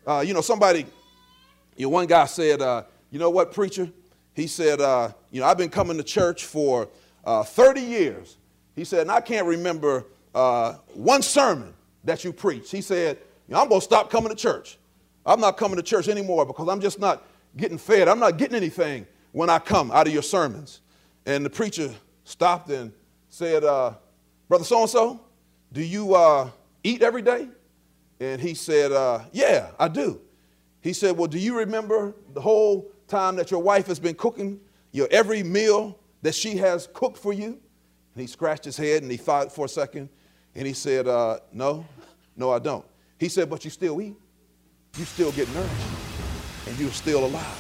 Somebody, one guy said, you know what, preacher? He said, I've been coming to church for 30 years. He said, and I can't remember one sermon that you preached. He said, I'm going to stop coming to church. I'm not coming to church anymore because I'm just not getting fed. I'm not getting anything when I come out of your sermons. And the preacher stopped and said, Brother so-and-so, do you eat every day? And he said, yeah, I do. He said, well, do you remember the whole time that your wife has been cooking your every meal that she has cooked for you? And he scratched his head and he thought for a second. And he said, no, I don't. He said, but you still eat. You still get nourished. And you're still alive.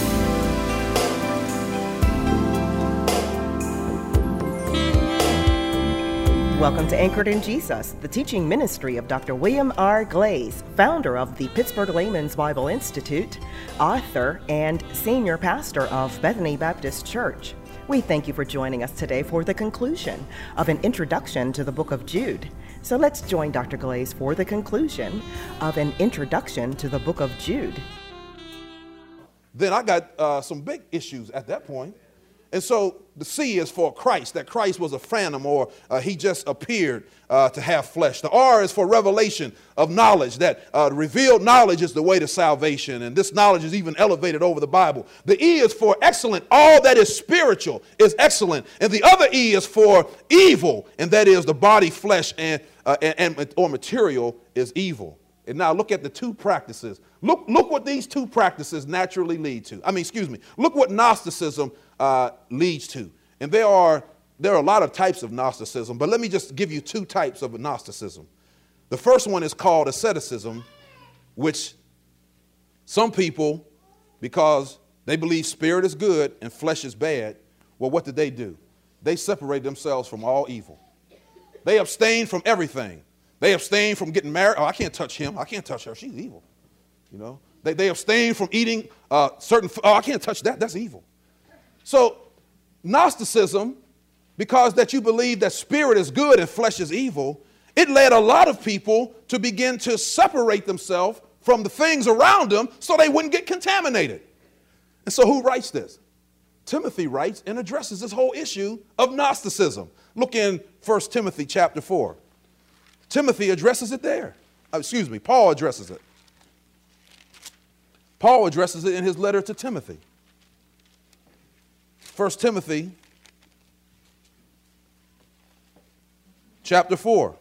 Welcome to Anchored in Jesus, the teaching ministry of Dr. William R. Glaze, founder of the Pittsburgh Layman's Bible Institute, author, and senior pastor of Bethany Baptist Church. We thank you for joining us today for the conclusion of an introduction to the book of Jude. So let's join Dr. Glaze for the conclusion of an introduction to the book of Jude. Then I got some big issues at that point. And so the C is for Christ, that Christ was a phantom or he just appeared to have flesh. The R is for revelation of knowledge, that revealed knowledge is the way to salvation. And this knowledge is even elevated over the Bible. The E is for excellent. All that is spiritual is excellent. And the other E is for evil, and that is the body, flesh, or material is evil. And now look at the two practices. Look what these two practices naturally lead to. Look what Gnosticism leads to. And there are a lot of types of Gnosticism, but let me just give you two types of Gnosticism. The first one is called asceticism, which some people, because they believe spirit is good and flesh is bad, well, what did they do? They separate themselves from all evil. They abstain from everything. They abstain from getting married. Oh, I can't touch him. I can't touch her. She's evil. They abstain from eating certain. Oh, I can't touch that. That's evil. So Gnosticism, because that you believe that spirit is good and flesh is evil, it led a lot of people to begin to separate themselves from the things around them so they wouldn't get contaminated. And so who writes this? Timothy writes and addresses this whole issue of Gnosticism. Look in 1 Timothy chapter 4. Timothy addresses it there. Paul addresses it. Paul addresses it in his letter to Timothy. 1 Timothy chapter 4,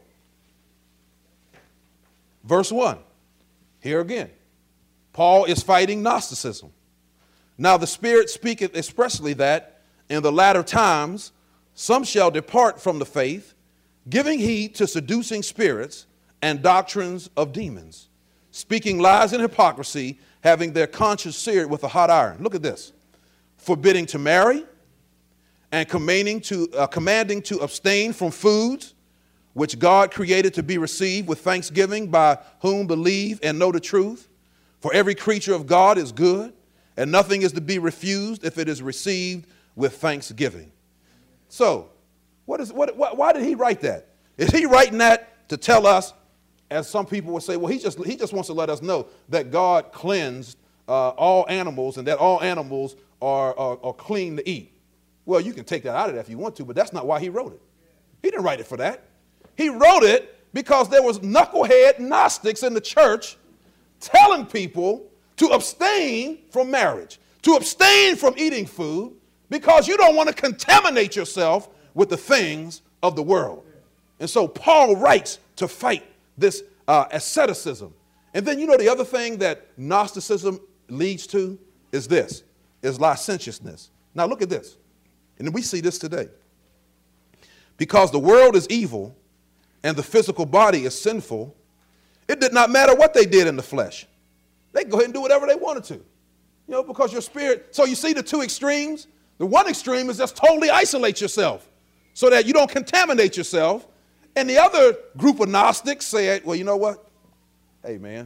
verse 1. Here again, Paul is fighting Gnosticism. Now the Spirit speaketh expressly that in the latter times some shall depart from the faith, giving heed to seducing spirits and doctrines of demons, speaking lies and hypocrisy, having their conscience seared with a hot iron. Look at this. Forbidding to marry and commanding to abstain from foods which God created to be received with thanksgiving by whom believe and know the truth. For every creature of God is good, and nothing is to be refused if it is received with thanksgiving. So, why did he write that? Is he writing that to tell us, as some people would say, well, he just wants to let us know that God cleansed all animals and that all animals are clean to eat? Well, you can take that out of that if you want to, but that's not why he wrote it. He didn't write it for that. He wrote it because there was knucklehead Gnostics in the church telling people to abstain from marriage, to abstain from eating food, because you don't want to contaminate yourself with the things of the world. And so Paul writes to fight this asceticism. And then the other thing that Gnosticism leads to is licentiousness. Now look at this. And we see this today. Because the world is evil and the physical body is sinful, it did not matter what they did in the flesh. They could go ahead and do whatever they wanted to. Because your spirit. So you see the two extremes? The one extreme is just totally isolate yourself so that you don't contaminate yourself. And the other group of Gnostics said, well, you know what? Hey, man,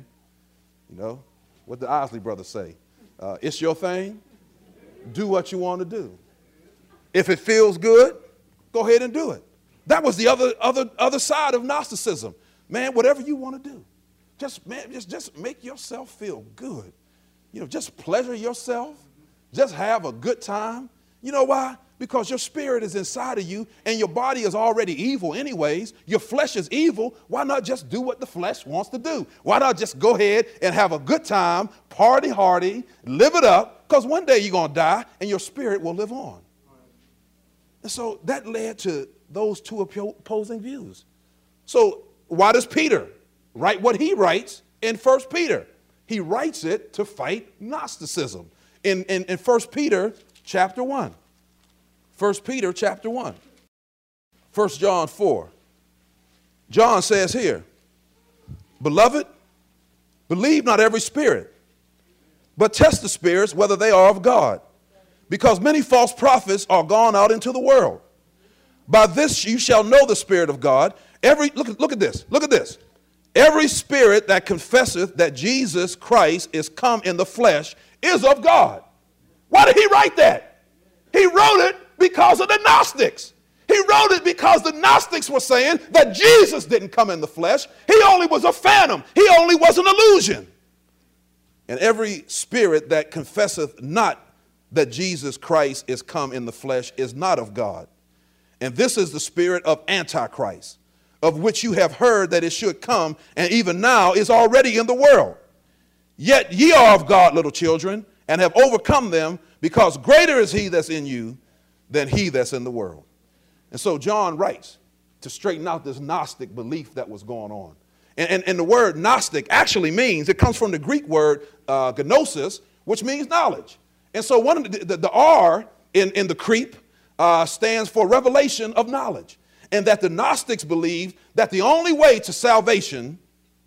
what the Isley brothers say? It's your thing. Do what you want to do. If it feels good, go ahead and do it. That was the other side of Gnosticism. Man, whatever you want to do. Just make yourself feel good. Just pleasure yourself. Just have a good time. You know why? Because your spirit is inside of you and your body is already evil anyways. Your flesh is evil. Why not just do what the flesh wants to do? Why not just go ahead and have a good time, party hardy, live it up? Because one day you're going to die and your spirit will live on. And so that led to those two opposing views. So why does Peter write what he writes in 1 Peter? He writes it to fight Gnosticism in 1 Peter chapter 1. 1 Peter chapter 1. 1 John 4. John says here, Beloved, believe not every spirit, but test the spirits whether they are of God, because many false prophets are gone out into the world. By this you shall know the Spirit of God. Look at this. Look at this. Every spirit that confesseth that Jesus Christ is come in the flesh is of God. Why did he write that? He wrote it because of the Gnostics. He wrote it because the Gnostics were saying that Jesus didn't come in the flesh. He only was a phantom. He only was an illusion. And every spirit that confesseth not that Jesus Christ is come in the flesh is not of God. And this is the spirit of Antichrist, of which you have heard that it should come, and even now is already in the world. Yet ye are of God, little children, and have overcome them, because greater is he that's in you than he that's in the world. And so John writes to straighten out this Gnostic belief that was going on. And the word Gnostic actually means, it comes from the Greek word gnosis, which means knowledge. And so the R in the creep stands for revelation of knowledge. And that the Gnostics believed that the only way to salvation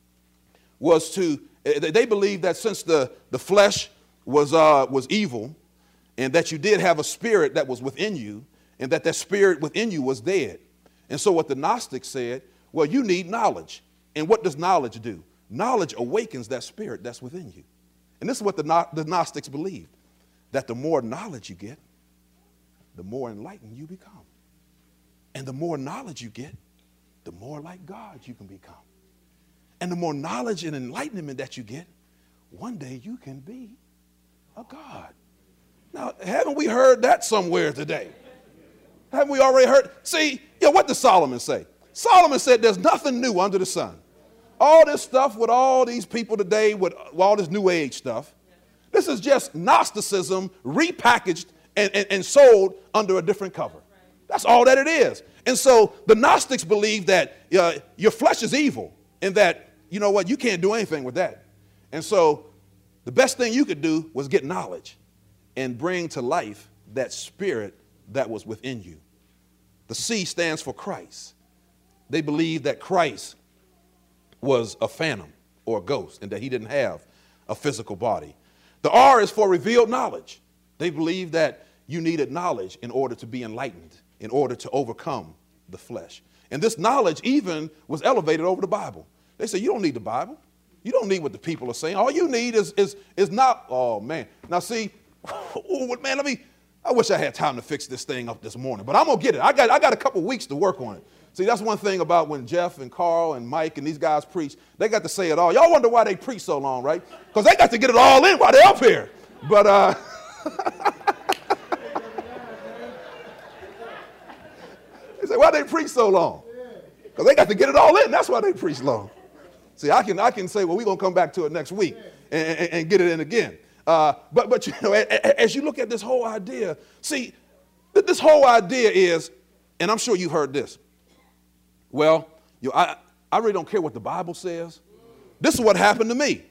was they believed that since the flesh was evil, and that you did have a spirit that was within you, and that spirit within you was dead. And so what the Gnostics said, well, you need knowledge. And what does knowledge do? Knowledge awakens that spirit that's within you. And this is what the Gnostics believed, that the more knowledge you get, the more enlightened you become. And the more knowledge you get, the more like God you can become. And the more knowledge and enlightenment that you get, one day you can be a God. Now, haven't we heard that somewhere today? Haven't we already heard? See, what does Solomon say? Solomon said there's nothing new under the sun. All this stuff with all these people today, with all this new age stuff, this is just Gnosticism repackaged and sold under a different cover. That's all that it is. And so the Gnostics believe that your flesh is evil, and that, you know what, you can't do anything with that. And so the best thing you could do was get knowledge and bring to life that spirit that was within you. The C stands for Christ. They believe that Christ was a phantom or a ghost, and that he didn't have a physical body. The R is for revealed knowledge. They believe that you needed knowledge in order to be enlightened, in order to overcome the flesh. And this knowledge even was elevated over the Bible. They say, you don't need the Bible. You don't need what the people are saying. All you need is not, oh man. Now see, man, I wish I had time to fix this thing up this morning, but I'm going to get it. I got a couple weeks to work on it. See, that's one thing about when Jeff and Carl and Mike and these guys preach, they got to say it all. Y'all wonder why they preach so long, right? Because they got to get it all in while they're up here. But, they say, why they preach so long? Because they got to get it all in. That's why they preach long. See, I can say, well, we're going to come back to it next week and get it in again. But you know, as you look at this whole idea, see, this whole idea is, and I'm sure you've heard this, well, I really don't care what the Bible says. This is what happened to me.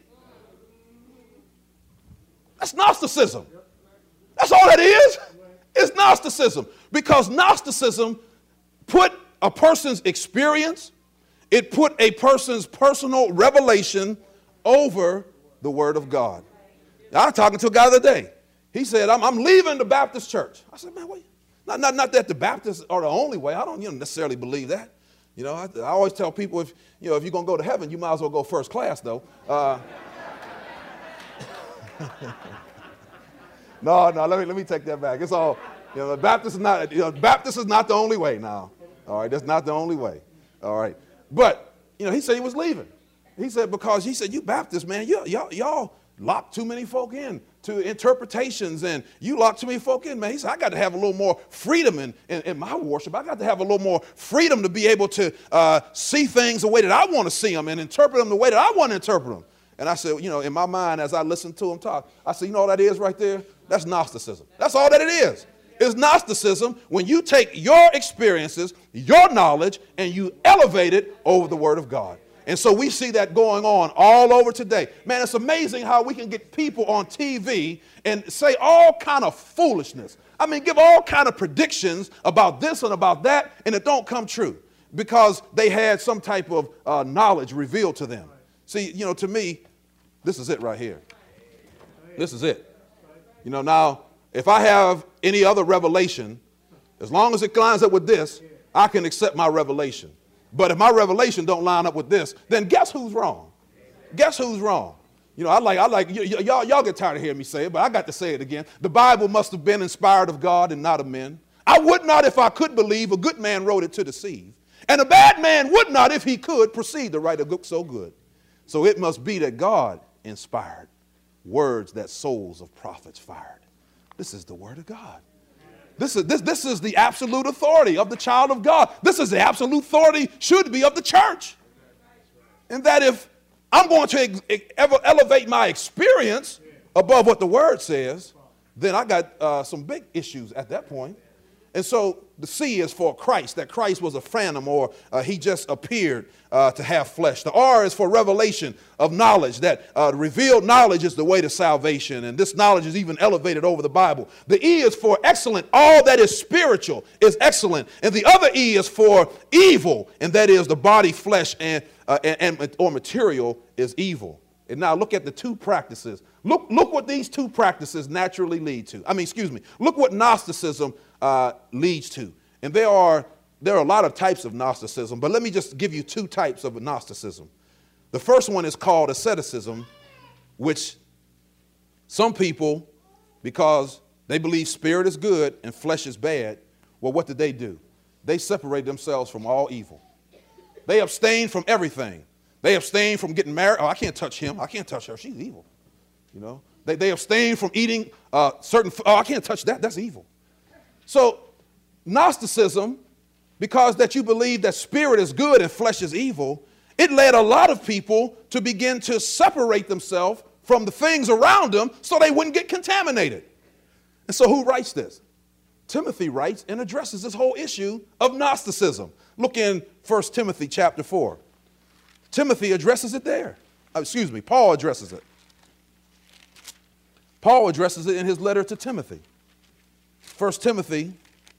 That's Gnosticism. That's all that is. It's Gnosticism. Because Gnosticism put a person's experience, it put a person's personal revelation over the Word of God. Now, I was talking to a guy the other day. He said, I'm leaving the Baptist church. I said, man, wait. Not that the Baptists are the only way. I don't necessarily believe that. You know, I always tell people, if you're going to go to heaven, you might as well go first class, though. No, let me take that back. It's all, Baptist is not the only way now. All right, that's not the only way. All right. But, he said he was leaving. He said, because he said, you Baptists, man, y'all lock too many folk in to interpretations, and you lock too many folk in, man. He said, I got to have a little more freedom in my worship. I got to have a little more freedom to be able to see things the way that I want to see them and interpret them the way that I want to interpret them. And I said, you know, in my mind, as I listened to him talk, I said, you know what that is right there? That's Gnosticism. That's all that it is. It's Gnosticism when you take your experiences, your knowledge, and you elevate it over the Word of God. And so we see that going on all over today. Man, it's amazing how we can get people on TV and say all kind of foolishness. I mean, give all kind of predictions about this and about that, and it don't come true because they had some type of knowledge revealed to them. See, you know, to me, this is it right here. This is it. You know, now, if I have any other revelation, as long as it lines up with this, I can accept my revelation. But if my revelation don't line up with this, then guess who's wrong? Guess who's wrong? You know, I like y'all get tired of hearing me say it, but I got to say it again. The Bible must have been inspired of God and not of men. I would not, if I could believe, a good man wrote it to deceive. And a bad man would not, if he could, proceed to write a book so good. So it must be that God inspired words that souls of prophets fired. This is the word of God. This is the absolute authority of the child of God. This is the absolute authority should be of the church. And that if I'm going to elevate my experience above what the word says, then I got some big issues at that point. And so the C is for Christ, that Christ was a phantom or he just appeared to have flesh. The R is for revelation of knowledge, that revealed knowledge is the way to salvation. And this knowledge is even elevated over the Bible. The E is for excellent. All that is spiritual is excellent. And the other E is for evil, and that is the body, flesh, or material is evil. And now look at the two practices. Look what these two practices naturally lead to. Look what Gnosticism leads to. And there are a lot of types of Gnosticism, but let me just give you two types of Gnosticism. The first one is called asceticism, which some people, because they believe spirit is good and flesh is bad, well, what did they do? They separate themselves from all evil. They abstain from everything. They abstain from getting married. Oh, I can't touch him. I can't touch her. She's evil. You know, they abstain from eating certain. Oh, I can't touch that. That's evil. So Gnosticism, because that you believe that spirit is good and flesh is evil, it led a lot of people to begin to separate themselves from the things around them so they wouldn't get contaminated. And so who writes this? Timothy writes and addresses this whole issue of Gnosticism. Look in 1 Timothy chapter 4. Timothy addresses it there. Paul addresses it. Paul addresses it in his letter to Timothy. 1 Timothy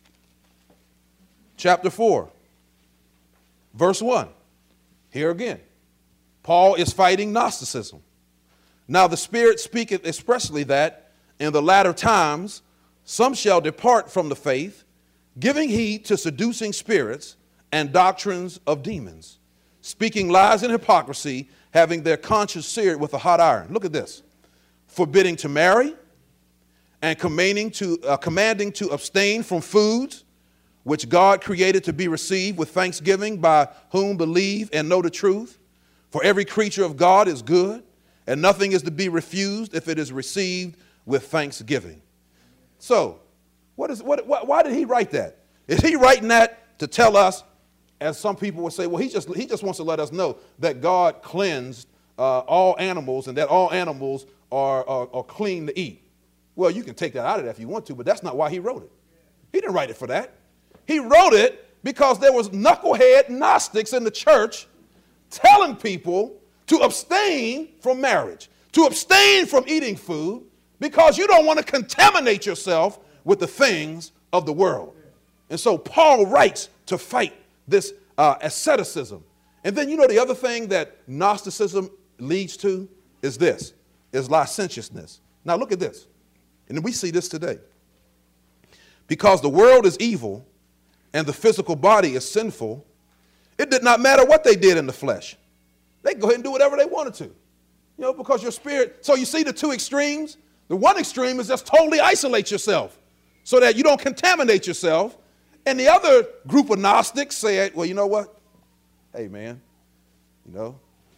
chapter 4, verse 1. Here again, Paul is fighting Gnosticism. Now the Spirit speaketh expressly that in the latter times some shall depart from the faith, giving heed to seducing spirits and doctrines of demons, speaking lies and hypocrisy, having their conscience seared with a hot iron. Look at this. Forbidding to marry and commanding to abstain from foods which God created to be received with thanksgiving, by whom believe and know the truth. For every creature of God is good, and nothing is to be refused if it is received with thanksgiving. So, why did he write that? Is he writing that to tell us, as some people would say, well, he just wants to let us know that God cleansed all animals and that all animals are clean to eat? Well, you can take that out of that if you want to, but that's not why he wrote it. He didn't write it for that. He wrote it because there was knucklehead Gnostics in the church telling people to abstain from marriage, to abstain from eating food, because you don't want to contaminate yourself with the things of the world. And so Paul writes to fight this asceticism. And then, you know, the other thing that Gnosticism leads to is this, is licentiousness. Now look at this. And we see this today. Because the world is evil and the physical body is sinful, it did not matter what they did in the flesh. They could go ahead and do whatever they wanted to. You know, because your spirit, so you see the two extremes? The one extreme is just totally isolate yourself so that you don't contaminate yourself. And the other group of Gnostics said, well, you know what? Hey, man, you know,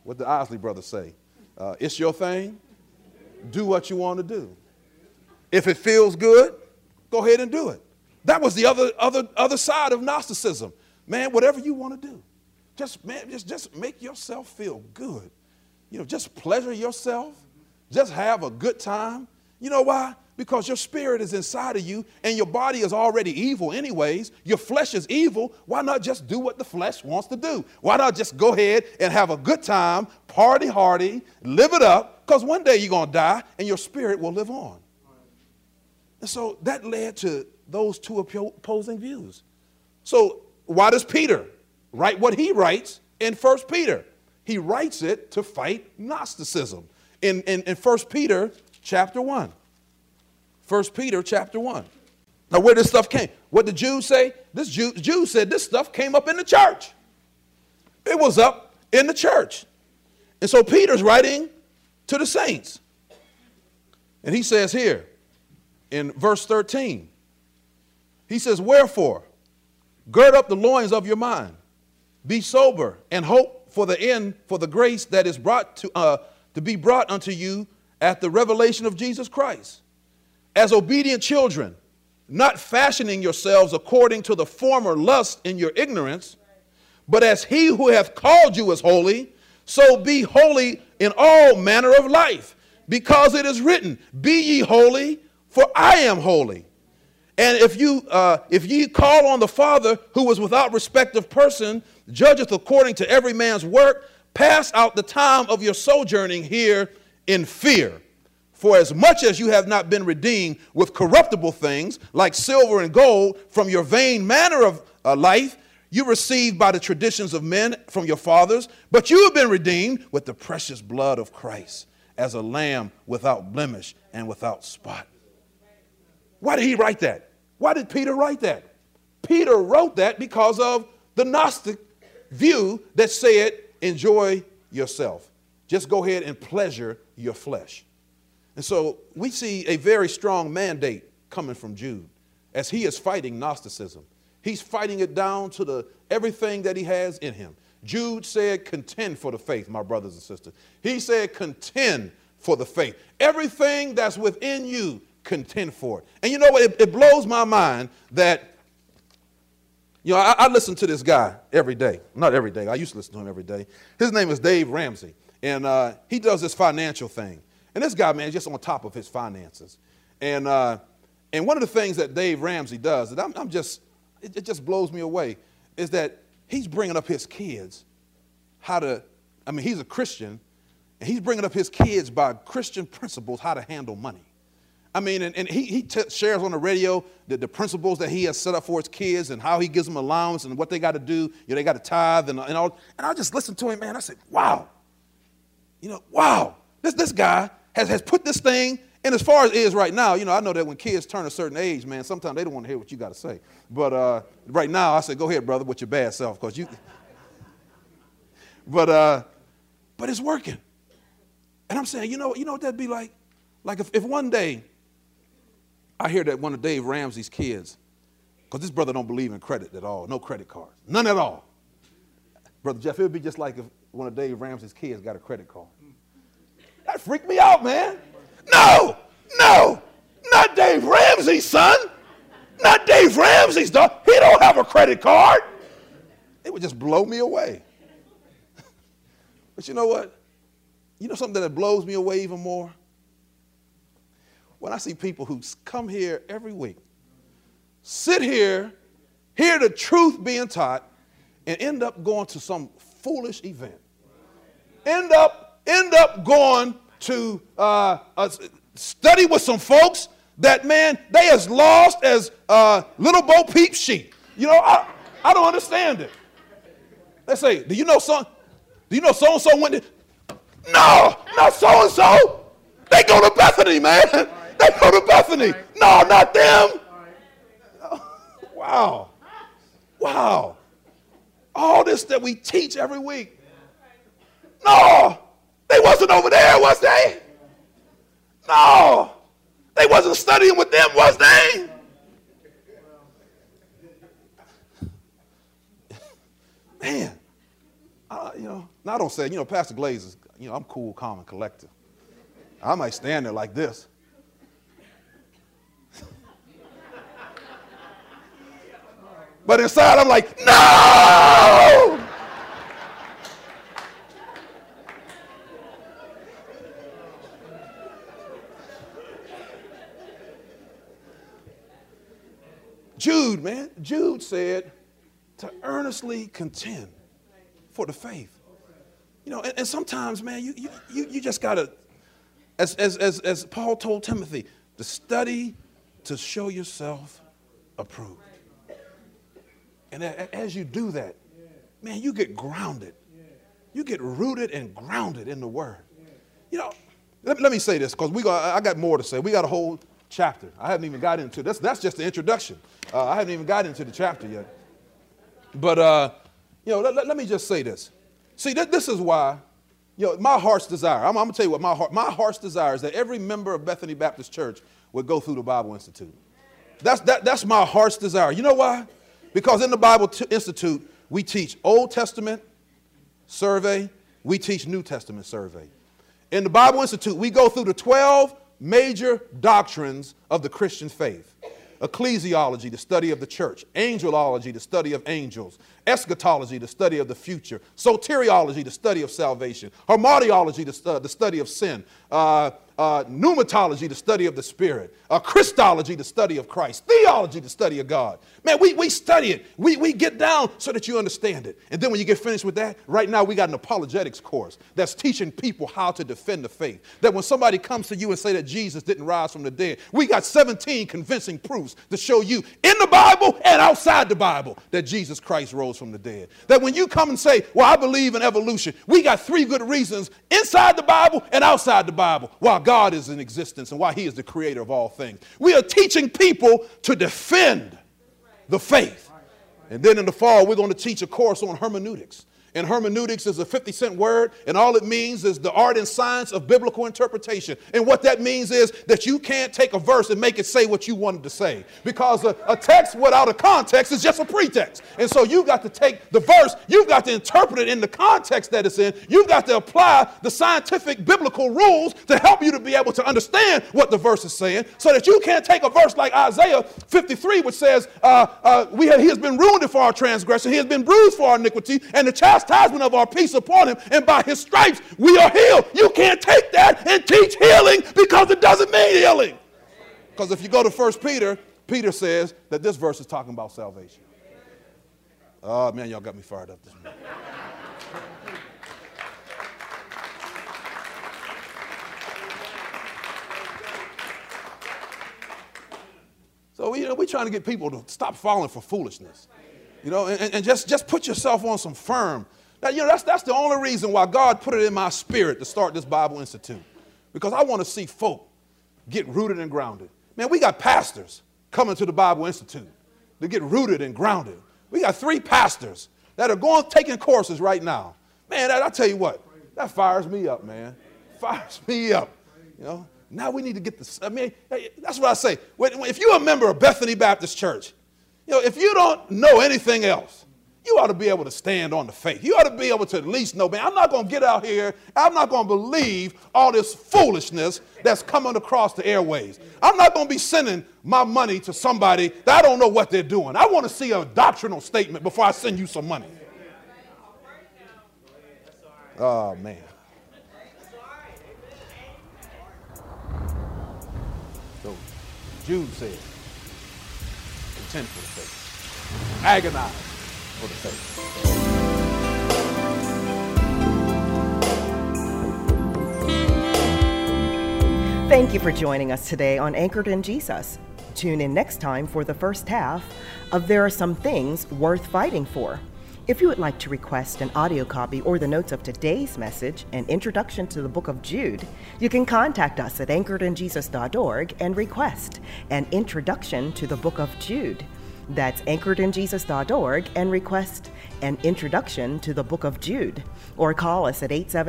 What the Isley brothers say. It's your thing. Do what you want to do. If it feels good, go ahead and do it. That was the other side of Gnosticism. Man, whatever you want to do. Just make yourself feel good. Just pleasure yourself. Just have a good time. You know why? Because your spirit is inside of you and your body is already evil anyways. Your flesh is evil. Why not just do what the flesh wants to do? Why not just go ahead and have a good time, party hardy, live it up? Because one day you're going to die and your spirit will live on. And so that led to those two opposing views. So why does Peter write what he writes in 1 Peter? He writes it to fight Gnosticism in 1 Peter chapter 1. 1 Peter chapter 1. Now where this stuff came, what the Jews say? Jews said this stuff came up in the church. It was up in the church. And so Peter's writing to the saints. And he says here in verse 13, he says, wherefore, gird up the loins of your mind, be sober, and hope for the end, for the grace that is brought to be brought unto you at the revelation of Jesus Christ. As obedient children, not fashioning yourselves according to the former lust in your ignorance, but as he who hath called you is holy, so be holy in all manner of life, because it is written, be ye holy, for I am holy. And if ye call on the Father, who is without respect of person, judgeth according to every man's work, pass out the time of your sojourning here in fear. For as much as you have not been redeemed with corruptible things, like silver and gold, from your vain manner of life, you received by the traditions of men from your fathers, but you have been redeemed with the precious blood of Christ, as a lamb without blemish and without spot. Why did he write that? Why did Peter write that? Peter wrote that because of the Gnostic view that said, enjoy yourself. Just go ahead and pleasure your flesh. And so we see a very strong mandate coming from Jude as he is fighting Gnosticism. He's fighting it down to everything that he has in him. Jude said, contend for the faith, my brothers and sisters. He said, contend for the faith. Everything that's within you, contend for it. And you know what? It blows my mind that, I listen to this guy every day. Not every day. I used to listen to him every day. His name is Dave Ramsey. And he does this financial thing. And this guy, man, is just on top of his finances. And one of the things that Dave Ramsey does that it just blows me away is that he's bringing up his kids he's a Christian, and he's bringing up his kids by Christian principles how to handle money. And he shares on the radio the principles that he has set up for his kids and how he gives them allowance and what they got to do. They got to tithe and all. And I just listened to him, man. I said, wow. Wow. This guy has put this thing, and as far as it is right now, I know that when kids turn a certain age, man, sometimes they don't want to hear what you got to say. But right now, I said, go ahead, brother, with your bad self, because you. But it's working. And I'm saying, you know what that'd be like? Like if one day I hear that one of Dave Ramsey's kids, because this brother don't believe in credit at all, no credit cards, none at all. Brother Jeff, it would be just like if one of Dave Ramsey's kids got a credit card. That freaked me out, man. No, not Dave Ramsey's son. Not Dave Ramsey's daughter. He don't have a credit card. It would just blow me away. But you know what? You know something that blows me away even more? When I see people who come here every week, sit here, hear the truth being taught, and end up going to some foolish event. End up going to study with some folks that, man, they as lost as little Bo Peep sheep. I don't understand it. They say, do you know so-and-so went to? No, not so-and-so. They go to Bethany, man. They go to Bethany. No, not them. Wow. All this that we teach every week. No, they wasn't over there, was they? No, they wasn't studying with them, was they? Man, I don't say, Pastor Glaze is, I'm cool, calm, and collected. I might stand there like this. But inside, I'm like, no! Jude, man, Jude said to earnestly contend for the faith. And sometimes, man, you just got to, as Paul told Timothy, to study to show yourself approved. And as you do that, man, you get grounded. You get rooted and grounded in the Word. Let me say this, because I got more to say. We got a whole chapter. I haven't even got into this. That's just the introduction. I haven't even got into the chapter yet. But, let me just say this. See, this is why, my heart's desire, I'm going to tell you what my heart's desire is that every member of Bethany Baptist Church would go through the Bible Institute. That's my heart's desire. You know why? Because in the Bible Institute, we teach Old Testament survey, we teach New Testament survey. In the Bible Institute, we go through the 12 major doctrines of the Christian faith. Ecclesiology, the study of the church. Angelology, the study of angels. Eschatology, the study of the future. Soteriology, the study of salvation. Hamartiology, the study of sin. Pneumatology, the study of the Spirit. Christology, the study of Christ. Theology, the study of God. Man, we study it. We get down so that you understand it. And then when you get finished with that, right now we got an apologetics course that's teaching people how to defend the faith. That when somebody comes to you and say that Jesus didn't rise from the dead, we got 17 convincing proofs to show you in the Bible and outside the Bible that Jesus Christ rose from the dead. That when you come and say, well, I believe in evolution, we got 3 good reasons inside the Bible and outside the Bible why God is in existence and why he is the creator of all things. We are teaching people to defend the faith. And then in the fall, we're going to teach a course on hermeneutics. And hermeneutics is a 50-cent word, and all it means is the art and science of biblical interpretation. And what that means is that you can't take a verse and make it say what you wanted to say. Because a text without a context is just a pretext. And so you've got to take the verse, you've got to interpret it in the context that it's in. You've got to apply the scientific biblical rules to help you to be able to understand what the verse is saying, so that you can't take a verse like Isaiah 53, which says, he has been wounded for our transgression, he has been bruised for our iniquity, and the chastisement of our peace upon him, and by his stripes we are healed. You can't take that and teach healing, because it doesn't mean healing. Because if you go to 1 Peter, Peter says that this verse is talking about salvation. Oh man, y'all got me fired up this morning. So we're trying to get people to stop falling for foolishness. And just put yourself on some firm. Now, that's the only reason why God put it in my spirit to start this Bible Institute. Because I want to see folk get rooted and grounded. Man, we got pastors coming to the Bible Institute to get rooted and grounded. We got 3 pastors that are taking courses right now. Man, I tell you what, that fires me up, man. Fires me up. Now we need to get this. I mean, that's what I say. If you're a member of Bethany Baptist Church, if you don't know anything else, you ought to be able to stand on the faith. You ought to be able to at least know, man, I'm not going to get out here. I'm not going to believe all this foolishness that's coming across the airways. I'm not going to be sending my money to somebody that I don't know what they're doing. I want to see a doctrinal statement before I send you some money. Oh, man. So Jude said, contend for the faith. Agonize for the faith. Thank you for joining us today on Anchored in Jesus. Tune in next time for the first half of There Are Some Things Worth Fighting For. If you would like to request an audio copy or the notes of today's message, an introduction to the book of Jude, you can contact us at anchoredinjesus.org and request an introduction to the book of Jude. That's anchoredinjesus.org and request an introduction to the book of Jude. Or call us at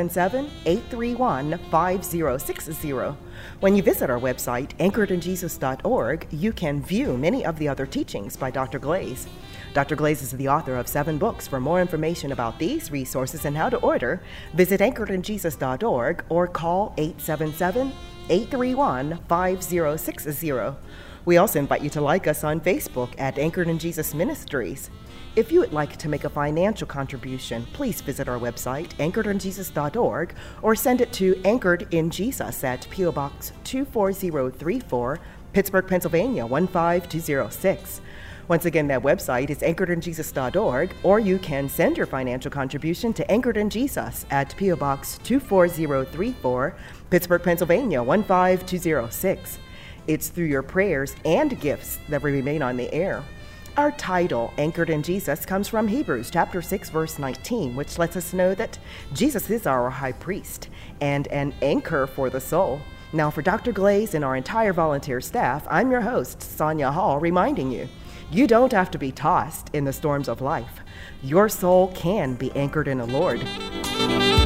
877-831-5060. When you visit our website, anchoredinjesus.org, you can view many of the other teachings by Dr. Glaze. Dr. Glaze is the author of 7 books. For more information about these resources and how to order, visit anchoredinjesus.org or call 877-831-5060. We also invite you to like us on Facebook at Anchored in Jesus Ministries. If you would like to make a financial contribution, please visit our website, anchoredinjesus.org, or send it to Anchored in Jesus at P.O. Box 24034, Pittsburgh, Pennsylvania 15206. Once again, that website is anchoredinjesus.org, or you can send your financial contribution to Anchored in Jesus at P.O. Box 24034, Pittsburgh, Pennsylvania 15206. It's through your prayers and gifts that we remain on the air. Our title, Anchored in Jesus, comes from Hebrews chapter 6, verse 19, which lets us know that Jesus is our high priest and an anchor for the soul. Now, for Dr. Glaze and our entire volunteer staff, I'm your host, Sonia Hall, reminding you, you don't have to be tossed in the storms of life. Your soul can be anchored in the Lord.